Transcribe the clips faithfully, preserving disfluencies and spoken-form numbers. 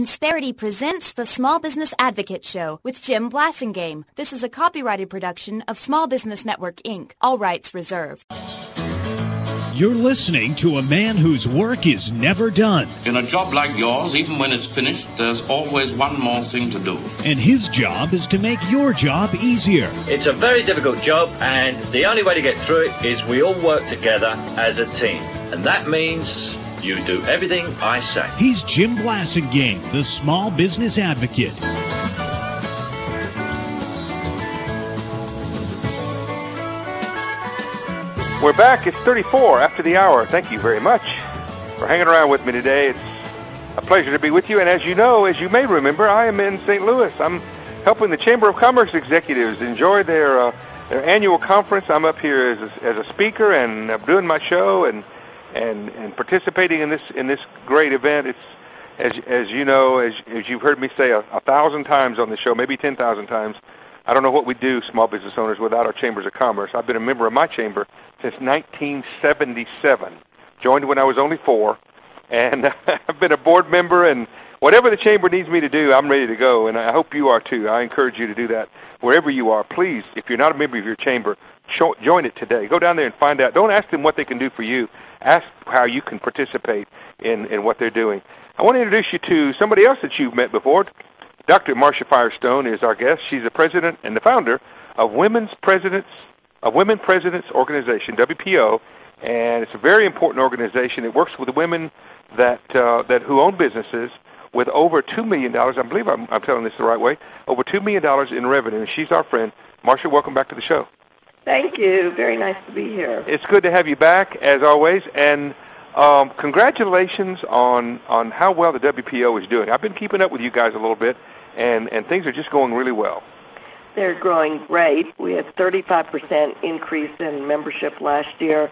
Insperity presents the Small Business Advocate Show with Jim Blasingame. This is a copyrighted production of Small Business Network, Incorporated. All rights reserved. You're listening to a man whose work is never done. In a job like yours, even when it's finished, there's always one more thing to do. And his job is to make your job easier. It's a very difficult job, and the only way to get through it is we all work together as a team. And that means you do everything I say. He's Jim Blasingame, the Small Business Advocate. We're back. It's thirty-four after the hour. Thank you very much for hanging around with me today. It's a pleasure to be with you. And as you know, as you may remember, I am in Saint Louis. I'm helping the Chamber of Commerce executives enjoy their uh, their annual conference. I'm up here as a, as a speaker, and I'm doing my show and and and participating in this in this great event. It's as as you know, as as you've heard me say a, a thousand times on the show, maybe ten thousand times. I don't know what we do, small business owners, without our chambers of commerce. I've been a member of my chamber since nineteen seventy-seven. Joined when I was only four, and I've been a board member, and whatever the chamber needs me to do, I'm ready to go, and I hope you are too. I encourage you to do that wherever you are. Please, if you're not a member of your chamber, join it today. Go down there and find out. Don't ask them what they can do for you. Ask how you can participate in, in what they're doing. I want to introduce you to somebody else that you've met before. Doctor Marcia Firestone is our guest. She's the president and the founder of Women's Presidents of Women Presidents Organization, W P O, and it's a very important organization. It works with women that uh, that who own businesses with over two million dollars. I believe I'm, I'm telling this the right way. Over two million dollars in revenue. And she's our friend. Marcia, welcome back to the show. Thank you. Very nice to be here. It's good to have you back, as always, and um, congratulations on, on how well the W P O is doing. I've been keeping up with you guys a little bit, and, and things are just going really well. They're growing great. We had thirty-five percent increase in membership last year,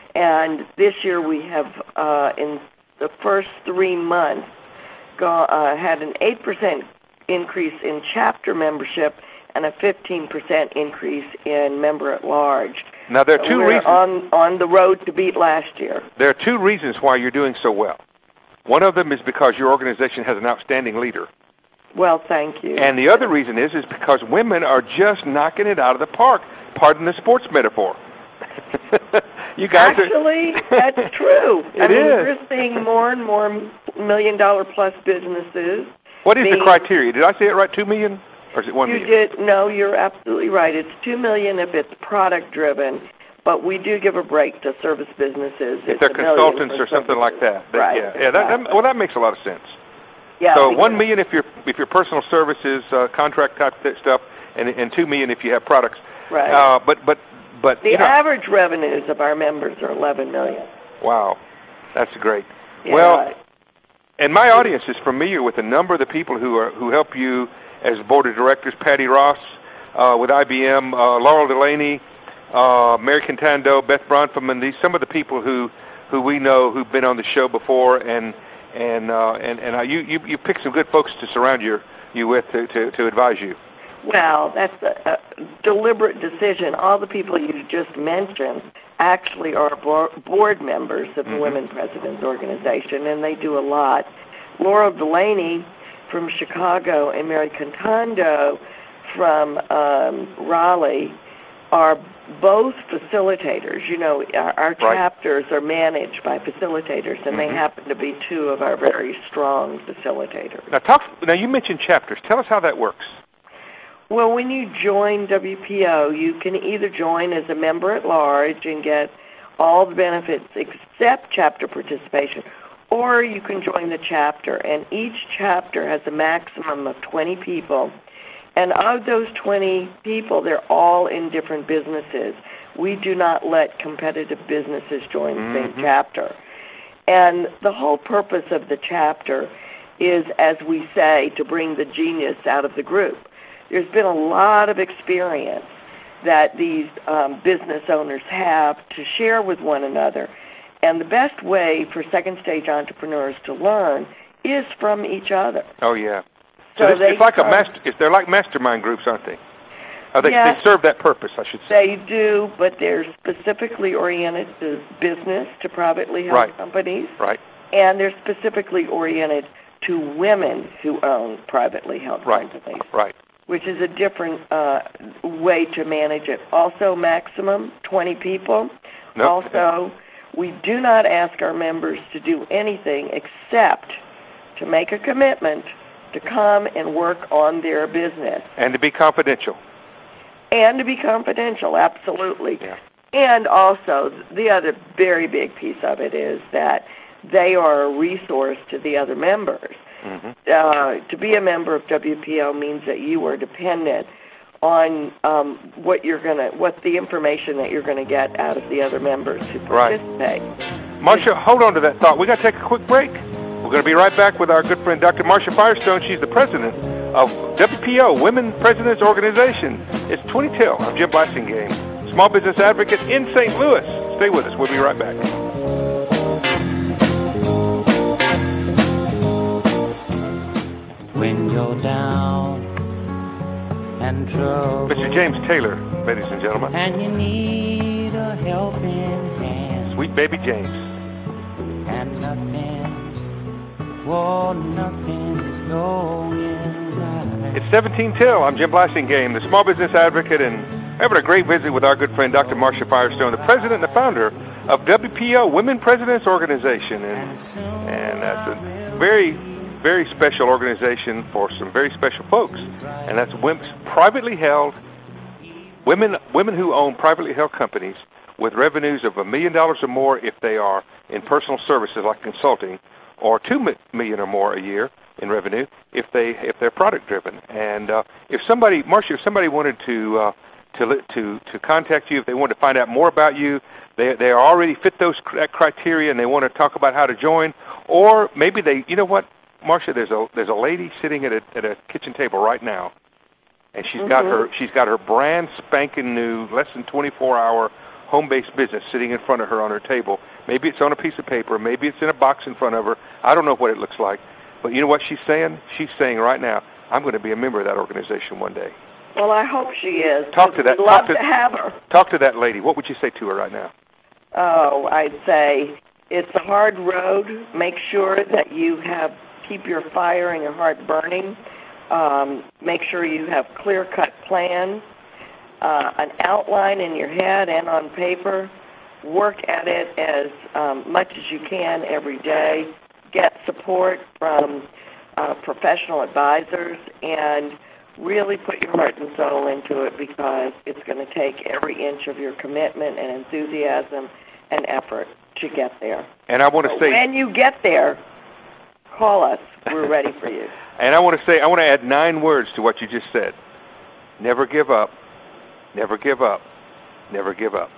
and this year we have, uh, in the first three months, go, uh, had an eight percent increase in chapter membership and a fifteen percent increase in member at large. Now, there are two We're reasons. on, on the road to beat last year. There are two reasons why you're doing so well. One of them is because your organization has an outstanding leader. Well, thank you. And the other reason is is because women are just knocking it out of the park. Pardon the sports metaphor. You guys Actually, are... that's true. It I mean, is. We're seeing more and more million-dollar-plus businesses. What is being, the criteria? Did I say it right, two million? Or is it one you million? did. No, you're absolutely right. It's two million if it's product-driven, but we do give a break to service businesses. If they're consultants or something like that. that right. Yeah, yeah that, that, well, that makes a lot of sense. Yeah, so one million if you're if your personal services, uh, contract type stuff, and and two million if you have products. Right. Uh, but but but the you know, average revenues of our members are eleven million. Wow, that's great. Yeah, well, right. And my audience is familiar with a number of the people who are who help you as board of directors. Patty Ross uh, with I B M, uh, Laurel Delaney, uh, Mary Contando, Beth Bronfman. These some of the people who who we know who've been on the show before, and and uh, and and uh, you you you pick some good folks to surround you you with to to, to advise you. Well, that's a, a deliberate decision. All the people you just mentioned actually are board members of the mm-hmm. Women Presidents Organization, and they do a lot. Laurel Delaney from Chicago and Mary Contando from um, Raleigh are both facilitators. You know, our, our right. chapters are managed by facilitators, and mm-hmm. they happen to be two of our very strong facilitators. Now, talk. Now, you mentioned chapters. Tell us how that works. Well, when you join W P O, you can either join as a member at large and get all the benefits except chapter participation, or you can join the chapter, and each chapter has a maximum of twenty people. And of those twenty people, they're all in different businesses. We do not let competitive businesses join the same mm-hmm. chapter. And the whole purpose of the chapter is, as we say, to bring the genius out of the group. There's been a lot of experience that these um, business owners have to share with one another. And the best way for second-stage entrepreneurs to learn is from each other. Oh, yeah. So, so it's, they it's like come, a master. It's, they're like mastermind groups, aren't they? Oh, they, yes, they serve that purpose, I should say. They do, but they're specifically oriented to business, to privately held right. companies. Right. And they're specifically oriented to women who own privately held right. companies. Right. Which is a different uh, way to manage it. Also, maximum twenty people. Nope. Also, we do not ask our members to do anything except to make a commitment to come and work on their business. And to be confidential. And to be confidential, absolutely. Yeah. And also, the other very big piece of it is that they are a resource to the other members. Mm-hmm. Uh, to be a member of W P O means that you are dependent on um, what you're gonna, what the information that you're gonna get out of the other members who participate. Right. Marcia, hold on to that thought. We got to take a quick break. We're going to be right back with our good friend Doctor Marcia Firestone. She's the president of W P O, Women Presidents Organization. It's twenty till. I'm Jim Blasingame, small business advocate in Saint Louis. Stay with us. We'll be right back. When you're down and trouble, Mister James Taylor, ladies and gentlemen. and you need a helping hand, Sweet baby James. and nothing, whoa, nothing is going right. It's seventeen till. I'm Jim Blasingame, the small business advocate, and having a great visit with our good friend Doctor Marcia Firestone, the president and the founder of W P O, Women Presidents Organization. And, and that's a very, very special organization for some very special folks. And that's women, privately held, women women who own privately held companies with revenues of a million dollars or more if they are in personal services like consulting, or two million or more a year in revenue if they if they're product driven. And uh, if somebody, Marcia, if somebody wanted to uh, to to to contact you, if they wanted to find out more about you, they they already fit those criteria, and they want to talk about how to join, or maybe they, you know what, Marcia, there's a there's a lady sitting at a at a kitchen table right now, and she's mm-hmm. got her she's got her brand spanking new, less than twenty-four hour home-based business sitting in front of her on her table. Maybe it's on a piece of paper, maybe it's in a box in front of her. I don't know what it looks like, but you know what she's saying? She's saying right now, I'm going to be a member of that organization one day. Well, I hope she is. Talk to that. We'd Talk love to, to have her. Talk to that lady. What would you say to her right now? Oh, I'd say it's a hard road. Make sure that you have keep your fire and your heart burning. Um, make sure you have clear-cut plans, uh, an outline in your head and on paper. Work at it as um, much as you can every day. Get support from uh, professional advisors, and really put your heart and soul into it, because it's going to take every inch of your commitment and enthusiasm and effort to get there. And I want to so say, when you get there, call us. We're ready for you. And I want to say, I want to add nine words to what you just said. Never give up. Never give up. Never give up.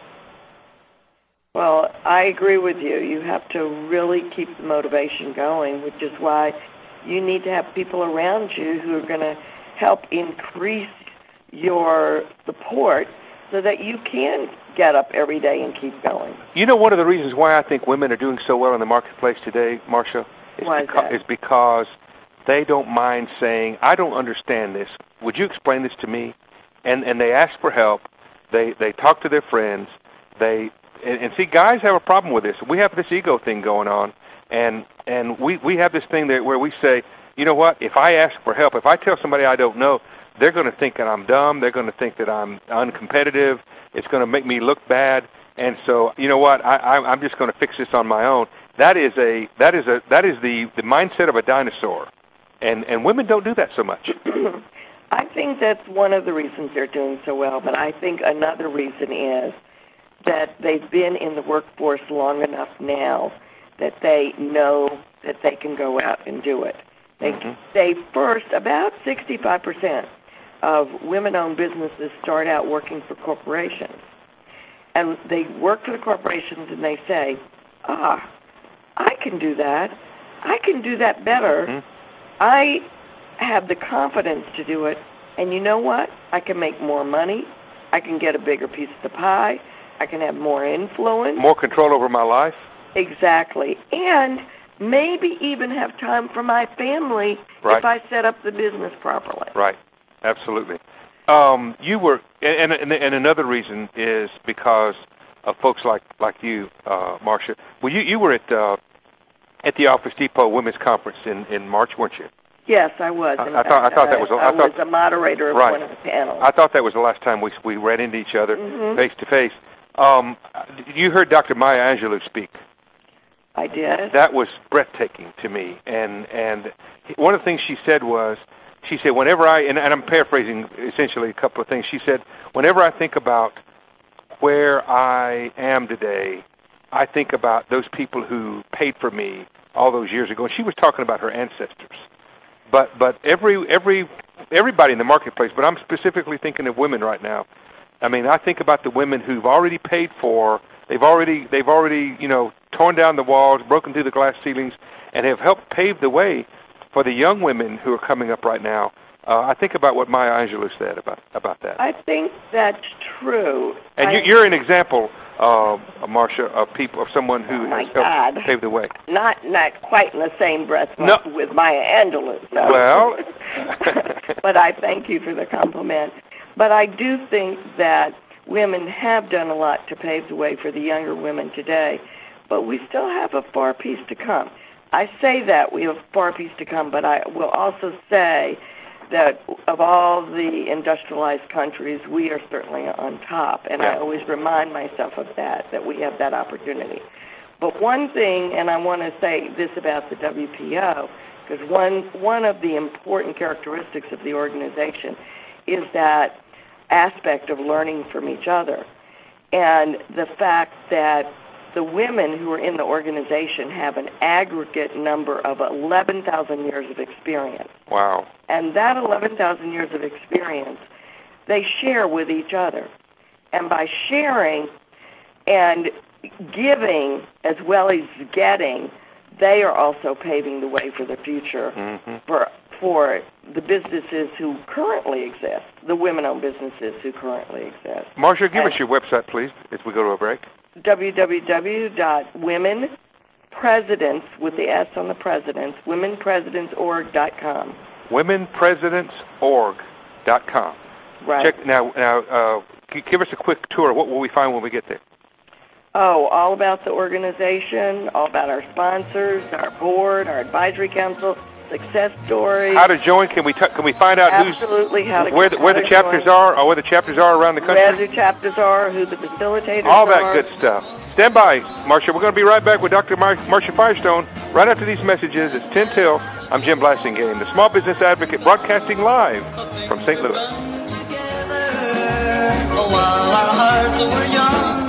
Well, I agree with you. You have to really keep the motivation going, which is why you need to have people around you who are going to help increase your support so that you can get up every day and keep going. You know, one of the reasons why I think women are doing so well in the marketplace today, Marcia, is, why is, beca- is because they don't mind saying, I don't understand this. Would you explain this to me? And and they ask for help. They they talk to their friends. They and, and see, guys have a problem with this. We have this ego thing going on, and and we, we have this thing that where we say, you know what, if I ask for help, if I tell somebody I don't know, they're going to think that I'm dumb. They're going to think that I'm uncompetitive. It's going to make me look bad. And so, you know what, I, I, I'm just going to fix this on my own. That is a that is a that is the, the mindset of a dinosaur, and and women don't do that so much. I think that's one of the reasons they're doing so well, but I think another reason is that they've been in the workforce long enough now that they know that they can go out and do it. They, mm-hmm. they first, about sixty-five percent of women-owned businesses start out working for corporations. And they work for the corporations and they say, ah, I can do that. I can do that better. Mm-hmm. I have the confidence to do it. And you know what? I can make more money. I can get a bigger piece of the pie. I can have more influence. More control over my life. Exactly. And maybe even have time for my family right. if I set up the business properly. Right. Absolutely. Um, you were, and, and and another reason is because of folks like like you, uh, Marcia. Well, you you were at uh, at the Office Depot Women's Conference in, in March, weren't you? Yes, I was. I, I thought I thought that was. A, I, I thought, was a moderator of right. one of the panels. I thought that was the last time we we ran into each other mm-hmm. face to face. Um, you heard Doctor Maya Angelou speak. I did. That was breathtaking to me, and and one of the things she said was, she said, whenever I and, and I'm paraphrasing essentially a couple of things. She said, whenever I think about where I am today, I think about those people who paid for me all those years ago. And she was talking about her ancestors. But but every every everybody in the marketplace, but I'm specifically thinking of women right now. I mean, I think about the women who've already paid for, they've already they've already, you know, torn down the walls, broken through the glass ceilings, and have helped pave the way for the young women who are coming up right now. Uh, I think about what Maya Angelou said about about that. I think that's true. And I, you, you're an example, uh, Marcia, of people, of someone who oh has my God. helped pave the way. Not not quite in the same breath No. with Maya Angelou. So. Well, but I thank you for the compliment. But I do think that women have done a lot to pave the way for the younger women today, but we still have a far piece to come. I say that we have a far piece to come, but I will also say that of all the industrialized countries, we are certainly on top, and yeah. I always remind myself of that, that we have that opportunity. But one thing, and I want to say this about the W P O, because one, one of the important characteristics of the organization is that aspect of learning from each other, and the fact that the women who are in the organization have an aggregate number of eleven thousand years of experience. Wow. And that eleven thousand years of experience, they share with each other. And by sharing and giving as well as getting, they are also paving the way for the future mm-hmm. for for the businesses who currently exist, the women-owned businesses who currently exist. Marcia, give and us your website, please, as we go to a break. w w w dot women presidents, with the S on the presidents, women presidents org dot com. women presidents org dot com. Right. Check, now, now uh, give us a quick tour. What will we find when we get there? Oh, all about the organization, all about our sponsors, our board, our advisory council, success stories. How to join? Can we t- can we find out Absolutely who's how to where the, where how the to chapters join. are, or where the chapters are around the country? Where the chapters are, who the facilitators are. All that good stuff. Stand by, Marcia. We're going to be right back with Doctor Mar- Marcia Firestone right after these messages. It's ten till. I'm Jim Blasingame, the Small Business Advocate, broadcasting live from Saint Louis. While our hearts were young.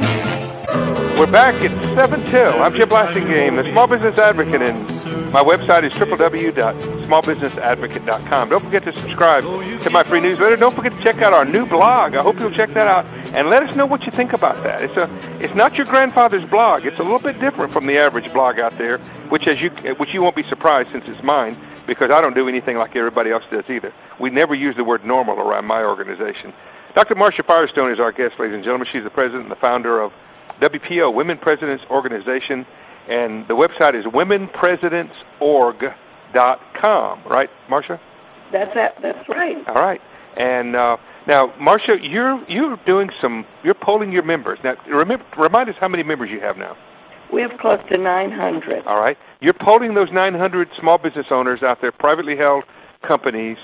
We're back at seven till. I'm Jim Blasingame, the Small Business Advocate, and my website is w w w dot small business advocate dot com. Don't forget to subscribe to my free newsletter. Don't forget to check out our new blog. I hope you'll check that out and let us know what you think about that. It's a, it's not your grandfather's blog. It's a little bit different from the average blog out there, which as you, which you won't be surprised since it's mine, because I don't do anything like everybody else does either. We never use the word normal around my organization. Doctor Marcia Firestone is our guest, ladies and gentlemen. She's the president and the founder of W P O, Women Presidents Organization, and the website is women presidents org dot com, right, Marcia? That's that, that's right. All right. And uh, now, Marcia, you're you're doing some, you're polling your members. Now, remember, remind us how many members you have now. We have close to nine hundred. All right. You're polling those nine hundred small business owners out there, privately held companies,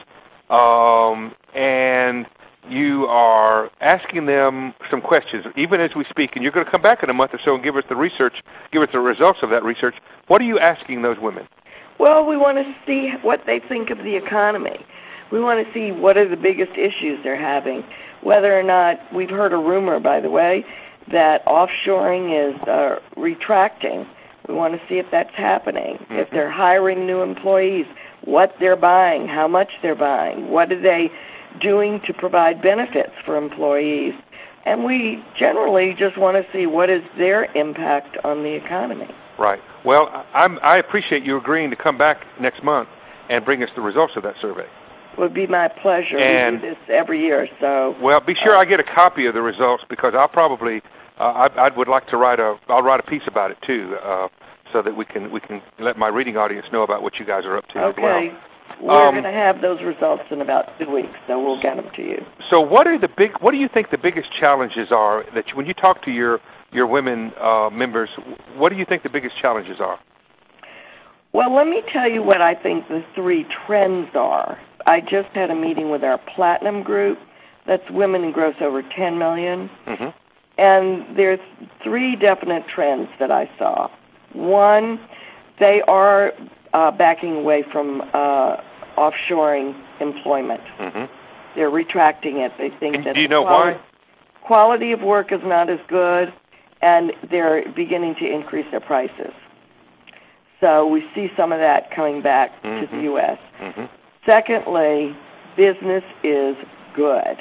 um, and you are asking them some questions, even as we speak, and you're going to come back in a month or so and give us the research, give us the results of that research. What are you asking those women? Well, we want to see what they think of the economy. We want to see what are the biggest issues they're having, whether or not, we've heard a rumor, by the way, that offshoring is uh, retracting. We want to see if that's happening, mm-hmm. if they're hiring new employees, what they're buying, how much they're buying, what are they doing to provide benefits for employees. And we generally just want to see what is their impact on the economy. Right. Well, I'm, I appreciate you agreeing to come back next month and bring us the results of that survey. It would be my pleasure. And, we do this every year, so... Well, be sure uh, I get a copy of the results, because I'll probably, uh, I, I would like to write a, I'll write a piece about it too, uh, so that we can we can let my reading audience know about what you guys are up to okay. as well. We're Um, going to have those results in about two weeks, so we'll get them to you. So, what are the big? What do you think the biggest challenges are that you, when you talk to your your women uh, members? What do you think the biggest challenges are? Well, let me tell you what I think the three trends are. I just had a meeting with our Platinum group. That's women who gross over ten million dollars. Mm-hmm. And there's three definite trends that I saw. One, they are uh, backing away from uh, offshoring employment. Mm-hmm. They're retracting it. They think And that do you know quality, why? quality of work is not as good, and they're beginning to increase their prices. So we see some of that coming back Mm-hmm. to the U S Mm-hmm. Secondly, business is good.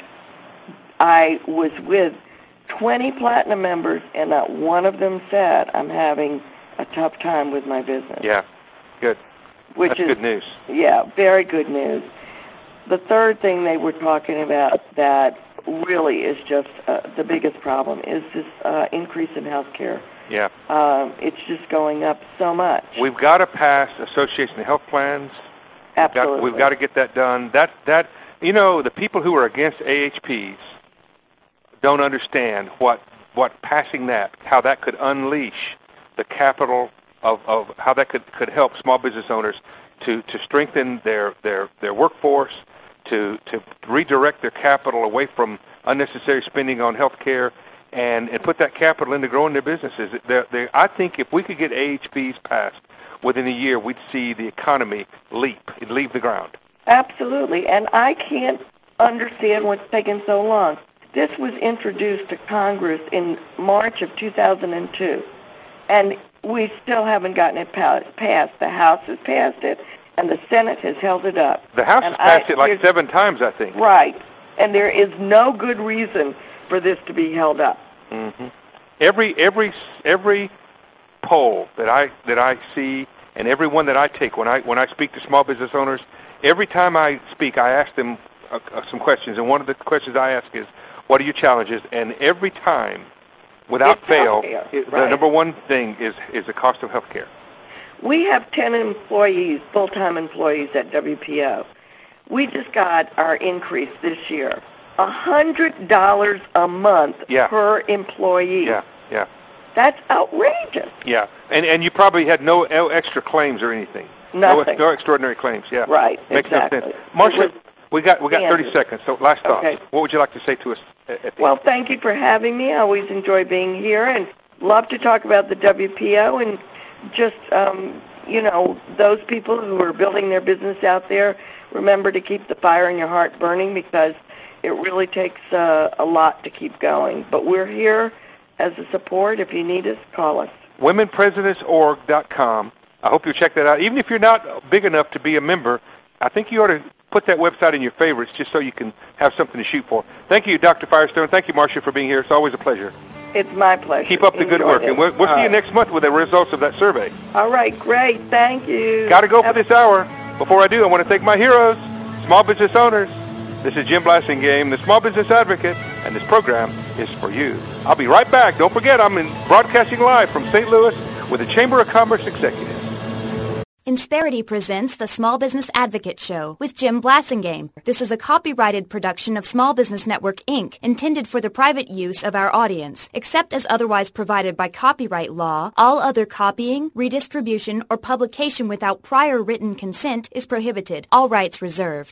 I was with twenty Platinum members, and not one of them said, I'm having a tough time with my business. Yeah, good. Which That's is, good news. Yeah, very good news. The third thing they were talking about that really is just uh, the biggest problem is this uh, increase in health care. Yeah. Um, it's just going up so much. We've got to pass Association of Health Plans. Absolutely. We've got, we've got to get that done. That, that, you know, the people who are against A H Ps don't understand what what passing that, how that could unleash the capital of, of how that could, could help small business owners to, to strengthen their, their, their workforce, to, to redirect their capital away from unnecessary spending on health care, and, and put that capital into growing their businesses. They're, they're, I think if we could get A H Ps passed within a year, we'd see the economy leap. It'd leave the ground. Absolutely, and I can't understand what's taken so long. This was introduced to Congress in March of two thousand two, and we still haven't gotten it passed. The House has passed it, and the Senate has held it up. The House and has passed I, it like seven times, I think. Right, and there is no good reason for this to be held up. Mm-hmm. Every every every poll that I that I see, and every one that I take when I when I speak to small business owners, every time I speak, I ask them uh, uh, some questions, and one of the questions I ask is, what are your challenges? And every time, without It's fail, healthcare, it, right. the number one thing is, is the cost of health care. We have ten employees, full-time employees at W P O. We just got our increase this year, one hundred dollars a month Yeah. per employee. Yeah, yeah, That's outrageous. yeah. And and you probably had no, no extra claims or anything. Nothing. No, no extraordinary claims. Yeah. Right, Makes exactly. no sense. Marcia, It was we got we got thirty standard. seconds. So last thoughts. Okay. What would you like to say to us at at the Well, end? thank you for having me. I always enjoy being here and love to talk about the W P O and just, um, you know, those people who are building their business out there, remember to keep the fire in your heart burning because it really takes uh, a lot to keep going. But we're here as a support. If you need us, call us. women presidents org dot com. I hope you'll check that out. Even if you're not big enough to be a member, I think you ought to put that website in your favorites just so you can have something to shoot for. Thank you, Doctor Firestone. Thank you, Marcia, for being here. It's always a pleasure. It's my pleasure. Keep up the good Enjoy work, it. and we'll, we'll All see you right. next month with the results of that survey. All right, great. Thank you. Got to go for Have- this hour. Before I do, I want to thank my heroes, small business owners. This is Jim Blassingame, the Small Business Advocate, and this program is for you. I'll be right back. Don't forget, I'm in broadcasting live from Saint Louis with the Chamber of Commerce executives. Insperity presents the Small Business Advocate Show with Jim Blassingame. This is a copyrighted production of Small Business Network, Incorporated, intended for the private use of our audience. Except as otherwise provided by copyright law, all other copying, redistribution, or publication without prior written consent is prohibited. All rights reserved.